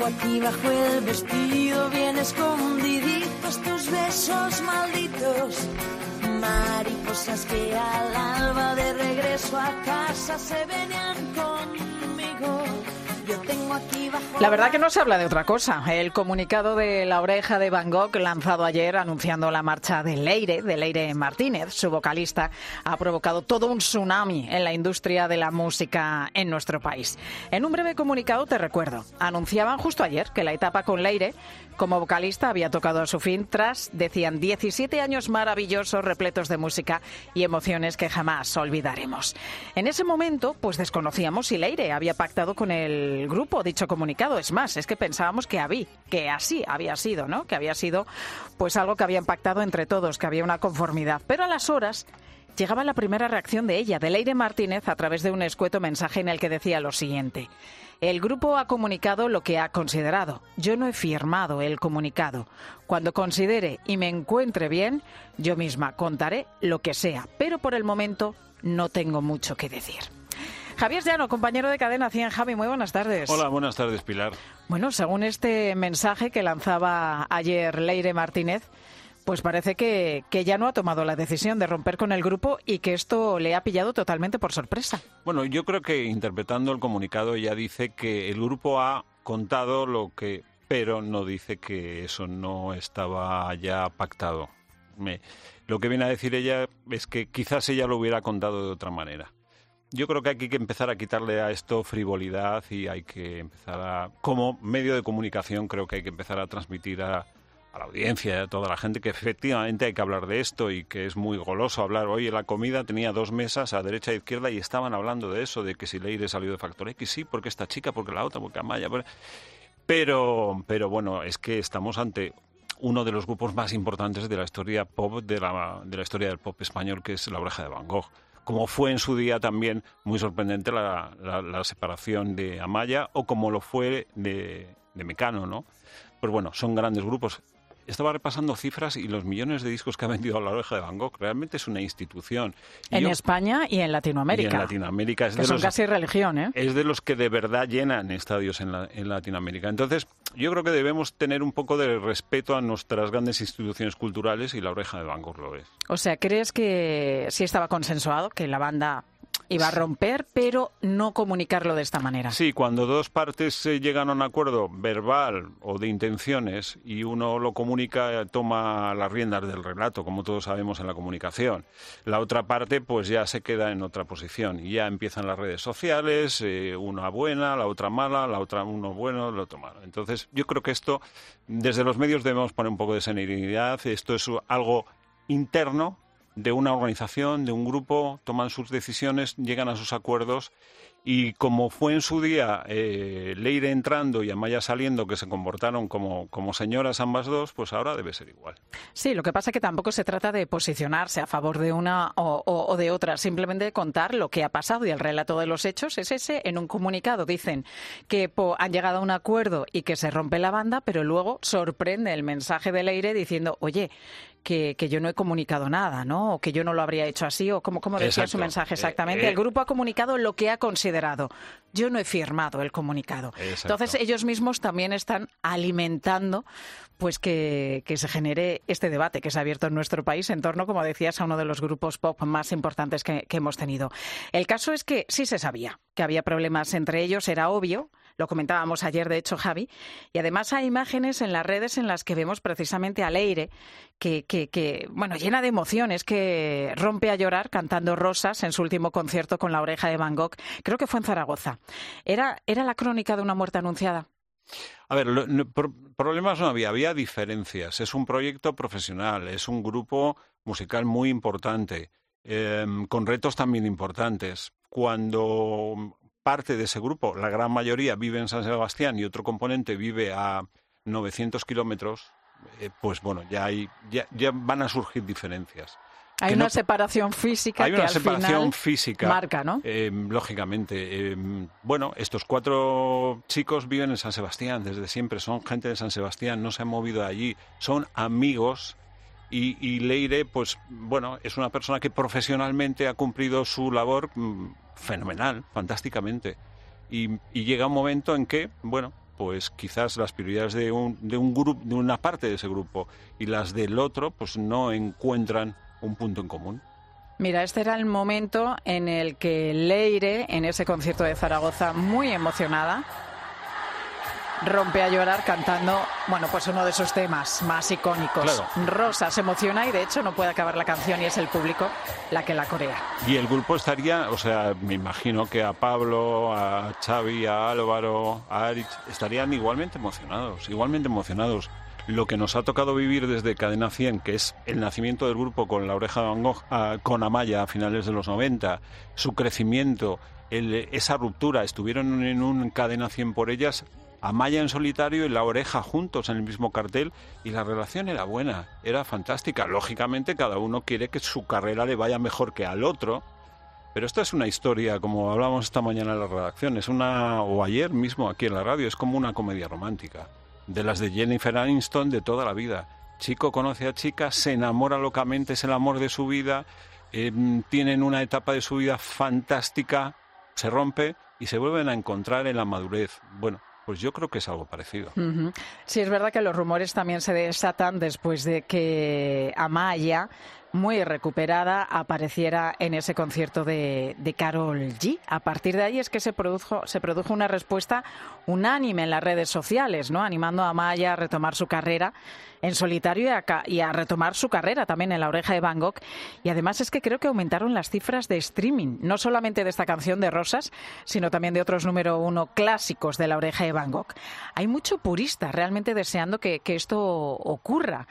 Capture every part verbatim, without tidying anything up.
tengo aquí bajo el vestido, bien escondiditos tus besos malditos. Mariposas que al alba de regreso a casa se venían conmigo. Yo tengo aquí bajo... La verdad que no se habla de otra cosa. El comunicado de La Oreja de Van Gogh, lanzado ayer anunciando la marcha de Leire, de Leire Martínez, su vocalista, ha provocado todo un tsunami en la industria de la música en nuestro país. En un breve comunicado, te recuerdo, anunciaban justo ayer que la etapa con Leire como vocalista había tocado a su fin tras, decían, diecisiete años maravillosos, repletos de música y emociones que jamás olvidaremos. En ese momento, pues desconocíamos si Leire había pactado con el grupo dicho comunicado. Es más, es que pensábamos que había, que así había sido, ¿no? Que había sido pues algo que habían pactado entre todos, que había una conformidad. Pero a las horas llegaba la primera reacción de ella, de Leire Martínez, a través de un escueto mensaje en el que decía lo siguiente: el grupo ha comunicado lo que ha considerado. Yo no he firmado el comunicado. Cuando considere y me encuentre bien, yo misma contaré lo que sea. Pero por el momento no tengo mucho que decir. Javier Llano, compañero de Cadena cien. Javi, muy buenas tardes. Hola, buenas tardes, Pilar. Bueno, según este mensaje que lanzaba ayer Leire Martínez, pues parece que, que ya no ha tomado la decisión de romper con el grupo y que esto le ha pillado totalmente por sorpresa. Bueno, yo creo que interpretando el comunicado ella dice que el grupo ha contado lo que... pero no dice que eso no estaba ya pactado. Me, lo que viene a decir ella es que quizás ella lo hubiera contado de otra manera. Yo creo que hay que empezar a quitarle a esto frivolidad y hay que empezar a... Como medio de comunicación creo que hay que empezar a transmitir a... a la audiencia, a toda la gente, que efectivamente hay que hablar de esto y que es muy goloso hablar. Oye, la comida tenía dos mesas a derecha e izquierda y estaban hablando de eso, de que si Leire salió de Factor X, sí, porque esta chica, porque la otra, porque Amaya. Pero, pero bueno, es que estamos ante uno de los grupos más importantes de la historia pop, de la, de la historia del pop español, que es La Oreja de Van Gogh. Como fue en su día también muy sorprendente la, la, la separación de Amaya, o como lo fue de, de Mecano, ¿no? Pues bueno, son grandes grupos. Estaba repasando cifras y los millones de discos que ha vendido La Oreja de Van Gogh realmente es una institución. Y en yo, España y en Latinoamérica. Y en Latinoamérica. Es que de son los, casi religión, ¿eh? Es de los que de verdad llenan estadios en, la, en Latinoamérica. Entonces, yo creo que debemos tener un poco de respeto a nuestras grandes instituciones culturales y La Oreja de Van Gogh lo es. O sea, ¿crees que sí estaba consensuado que la banda iba a romper, pero no comunicarlo de esta manera? Sí, cuando dos partes eh, llegan a un acuerdo verbal o de intenciones y uno lo comunica, toma las riendas del relato, como todos sabemos en la comunicación. La otra parte pues ya se queda en otra posición y ya empiezan las redes sociales, eh, una buena, la otra mala, la otra uno bueno, el otro malo. Entonces yo creo que esto, desde los medios debemos poner un poco de serenidad. Esto es algo interno de una organización, de un grupo, toman sus decisiones, llegan a sus acuerdos y como fue en su día eh, Leire entrando y Amaya saliendo, que se comportaron como, como señoras ambas dos, pues ahora debe ser igual. Sí, lo que pasa es que tampoco se trata de posicionarse a favor de una o, o, o de otra, simplemente de contar lo que ha pasado y el relato de los hechos es ese. En un comunicado dicen que po, han llegado a un acuerdo y que se rompe la banda, pero luego sorprende el mensaje de Leire diciendo, oye, Que, que yo no he comunicado nada, ¿no? O que yo no lo habría hecho así, o como, como decía Exacto. su mensaje exactamente. Eh, eh, el grupo ha comunicado lo que ha considerado. Yo no he firmado el comunicado. Exacto. Entonces ellos mismos también están alimentando pues que, que se genere este debate que se ha abierto en nuestro país en torno, como decías, a uno de los grupos pop más importantes que, que hemos tenido. El caso es que sí se sabía que había problemas entre ellos, era obvio. Lo comentábamos ayer, de hecho, Javi. Y además hay imágenes en las redes en las que vemos precisamente a Leire, que, que, que bueno, llena de emociones, que rompe a llorar cantando Rosas en su último concierto con La Oreja de Van Gogh. Creo que fue en Zaragoza. ¿Era, era la crónica de una muerte anunciada? A ver, lo, no, pro, problemas no había, había diferencias. Es un proyecto profesional, es un grupo musical muy importante, eh, con retos también importantes. Cuando parte de ese grupo, la gran mayoría vive en San Sebastián y otro componente vive a novecientos kilómetros, eh, pues bueno, ya, hay, ya, ya van a surgir diferencias. Hay que una no, separación física hay que una al separación final física, marca, ¿no? Eh, lógicamente. Eh, bueno, estos cuatro chicos viven en San Sebastián desde siempre, son gente de San Sebastián, no se han movido de allí, son amigos. Y, y Leire, pues bueno, es una persona que profesionalmente ha cumplido su labor mmm, fenomenal, fantásticamente. Y, y llega un momento en que, bueno, pues quizás las prioridades de un, de un grupo, de una parte de ese grupo y las del otro, pues no encuentran un punto en común. Mira, este era el momento en el que Leire, en ese concierto de Zaragoza, muy emocionada, rompe a llorar cantando, bueno, pues uno de sus temas más icónicos. Claro. Rosa se emociona y de hecho no puede acabar la canción y es el público la que la corea. Y el grupo estaría, o sea, me imagino que a Pablo, a Xavi, a Álvaro, a Aritz, estarían igualmente emocionados, igualmente emocionados. Lo que nos ha tocado vivir desde Cadena cien, que es el nacimiento del grupo con La Oreja de Van Gogh, a, con Amaya a finales de los noventa, su crecimiento, el, esa ruptura, estuvieron en un Cadena cien por ellas, Amaya en solitario y La Oreja juntos en el mismo cartel, y la relación era buena, era fantástica. Lógicamente cada uno quiere que su carrera le vaya mejor que al otro, pero esto es una historia, como hablábamos esta mañana en la redacción, es una, o ayer mismo aquí en la radio, es como una comedia romántica, de las de Jennifer Aniston de toda la vida. Chico conoce a chica, se enamora locamente, es el amor de su vida, eh, tienen una etapa de su vida fantástica, se rompe y se vuelven a encontrar en la madurez. Bueno, pues yo creo que es algo parecido. Uh-huh. Sí, es verdad que los rumores también se desatan después de que Amaya, muy recuperada, apareciera en ese concierto de, de Karol G. A partir de ahí es que se produjo, se produjo una respuesta unánime en las redes sociales, ¿no? Animando a Amaya a retomar su carrera en solitario y a, y a retomar su carrera también en La Oreja de Van Gogh. Y además es que creo que aumentaron las cifras de streaming, no solamente de esta canción de Rosas, sino también de otros número uno clásicos de La Oreja de Van Gogh. Hay mucho purista realmente deseando que, que esto ocurra,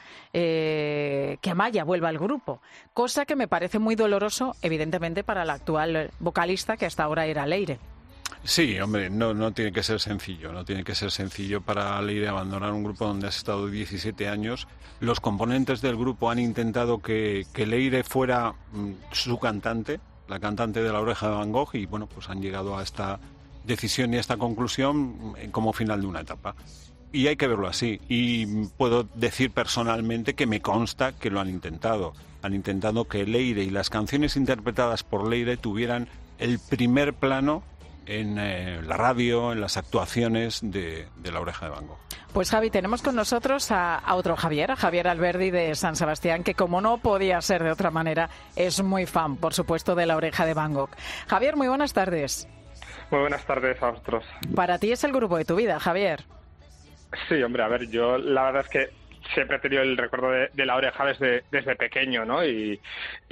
eh, que Amaya vuelva al grupo, cosa que me parece muy doloroso, evidentemente, para la actual vocalista, que hasta ahora era Leire. Sí, hombre, no, no tiene que ser sencillo, no tiene que ser sencillo para Leire abandonar un grupo donde has estado diecisiete años. Los componentes del grupo han intentado que, que Leire fuera mm, su cantante, la cantante de La Oreja de Van Gogh, y bueno, pues han llegado a esta decisión y a esta conclusión como final de una etapa. Y hay que verlo así. Y puedo decir personalmente que me consta que lo han intentado. Han intentado que Leire y las canciones interpretadas por Leire tuvieran el primer plano en eh, la radio, en las actuaciones de, de La Oreja de Van Gogh. Pues Javi, tenemos con nosotros a, a otro Javier, a Javier Alberdi de San Sebastián, que como no podía ser de otra manera, es muy fan, por supuesto, de La Oreja de Van Gogh. Javier, muy buenas tardes. Muy buenas tardes a vosotros. Para ti es el grupo de tu vida, Javier. Sí, hombre, a ver, yo la verdad es que siempre he tenido el recuerdo de, de La Oreja desde, desde pequeño, ¿no? Y,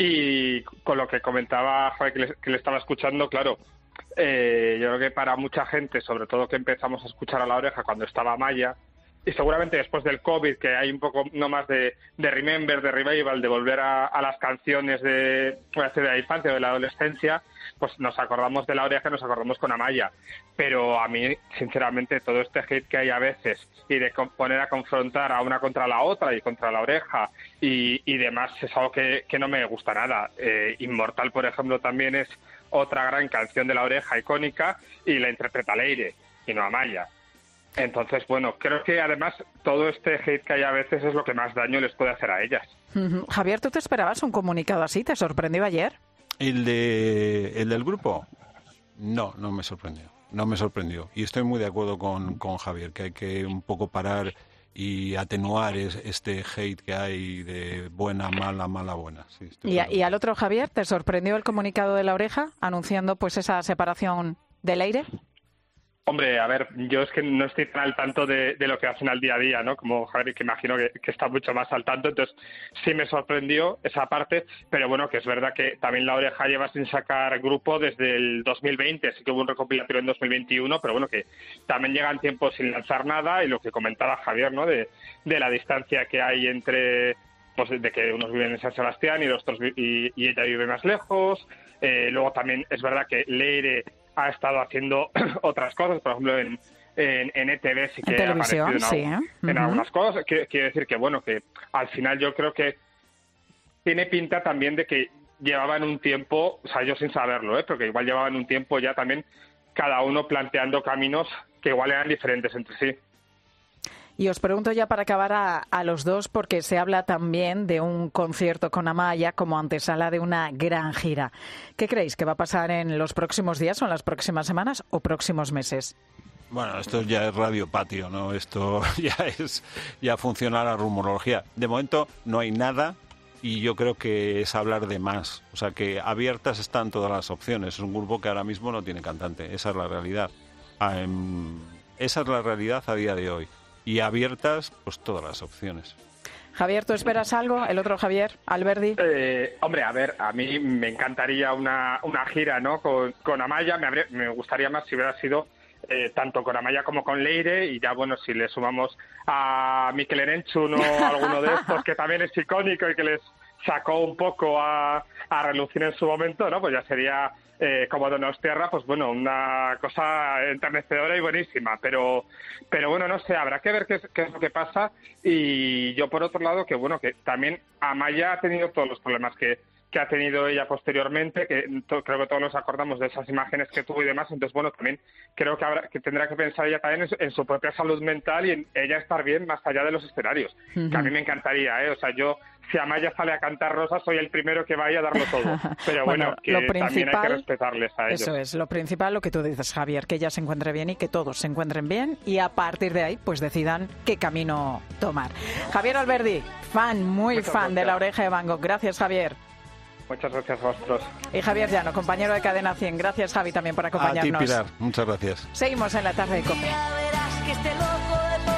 y con lo que comentaba Javi, que le, que le estaba escuchando, claro, eh, yo creo que para mucha gente, sobre todo que empezamos a escuchar a La Oreja cuando estaba Amaya, y seguramente después del COVID, que hay un poco no más de, de remember, de revival, de volver a, a las canciones de, de la infancia o de la adolescencia, pues nos acordamos de La Oreja, nos acordamos con Amaya. Pero a mí, sinceramente, todo este hate que hay a veces y de poner a confrontar a una contra la otra y contra La Oreja y, y demás es algo que, que no me gusta nada. Eh, Inmortal, por ejemplo, también es otra gran canción de La Oreja, icónica, y la interpreta Leire y no Amaya. Entonces, bueno, creo que además todo este hate que hay a veces es lo que más daño les puede hacer a ellas. Uh-huh. Javier, ¿tú te esperabas un comunicado así? ¿Te sorprendió ayer? ¿El de el del grupo? No, no me sorprendió. No me sorprendió. Y estoy muy de acuerdo con, con Javier, que hay que un poco parar y atenuar es, este hate que hay de buena, mala, mala, buena. Sí, ¿Y, a, ¿Y al otro, Javier, te sorprendió el comunicado de La Oreja anunciando pues esa separación de Leire? Hombre, a ver, yo es que no estoy tan al tanto de, de lo que hacen al día a día, ¿no? Como Javier, que imagino que, que está mucho más al tanto, entonces sí me sorprendió esa parte, pero bueno, que es verdad que también La Oreja lleva sin sacar grupo desde el dos mil veinte, sí que hubo un recopilatorio en dos mil veintiuno, pero bueno, que también llegan tiempos sin lanzar nada, y lo que comentaba Javier, ¿no? De, de la distancia que hay entre, pues de que unos viven en San Sebastián y los otros y, y ella vive más lejos. Eh, luego también es verdad que Leire ha estado haciendo otras cosas, por ejemplo en, en, en E T V sí que ha aparecido en, sí, algo, ¿eh? en uh-huh. algunas cosas. Quiero decir que bueno, que al final yo creo que tiene pinta también de que llevaban un tiempo, o sea, yo sin saberlo, ¿eh? pero que igual llevaban un tiempo ya también cada uno planteando caminos que igual eran diferentes entre sí. Y os pregunto ya para acabar a, a los dos, porque se habla también de un concierto con Amaya como antesala de una gran gira. ¿Qué creéis que va a pasar en los próximos días o en las próximas semanas o próximos meses? Bueno, esto ya es radio patio, ¿no? Esto ya es, ya funciona la rumorología. De momento no hay nada y yo creo que es hablar de más. O sea, que abiertas están todas las opciones. Es un grupo que ahora mismo no tiene cantante. Esa es la realidad. Ah, em, esa es la realidad a día de hoy. Y abiertas, pues todas las opciones. Javier, ¿tú esperas algo? ¿El otro Javier, Alberdi? Eh, hombre, a ver, a mí me encantaría una, una gira, ¿no? Con, con Amaya, me, habría, me gustaría más si hubiera sido eh, tanto con Amaya como con Leire, y ya, bueno, si le sumamos a Mikel Erenchun o alguno de estos, que también es icónico y que les sacó un poco a, a relucir en su momento, ¿no? Pues ya sería... Eh, como Donostiarra, pues bueno, una cosa enternecedora y buenísima, pero pero bueno, no sé, habrá que ver qué es, qué es lo que pasa. Y yo, por otro lado, que bueno, que también Amaya ha tenido todos los problemas que, que ha tenido ella posteriormente, que to, creo que todos nos acordamos de esas imágenes que tuvo y demás. Entonces, bueno, también creo que habrá que tendrá que pensar ella también en su, en su propia salud mental y en ella estar bien más allá de los escenarios, uh-huh. que a mí me encantaría, ¿eh? O sea, yo, si Amaya sale a cantar Rosa, soy el primero que vaya a darlo todo. Pero bueno, bueno que también hay que respetarles a ellos. Eso es, lo principal, lo que tú dices, Javier, que ella se encuentre bien y que todos se encuentren bien y a partir de ahí, pues decidan qué camino tomar. Javier Alberdi, fan, muy Muchas fan gracias. de La Oreja de Van Gogh. Gracias, Javier. Muchas gracias a vosotros. Y Javier Llano, compañero de Cadena cien. Gracias, Javi, también por acompañarnos. A ti, Pilar. Muchas gracias. Seguimos en la tarde de COPE. Ya verás que este loco de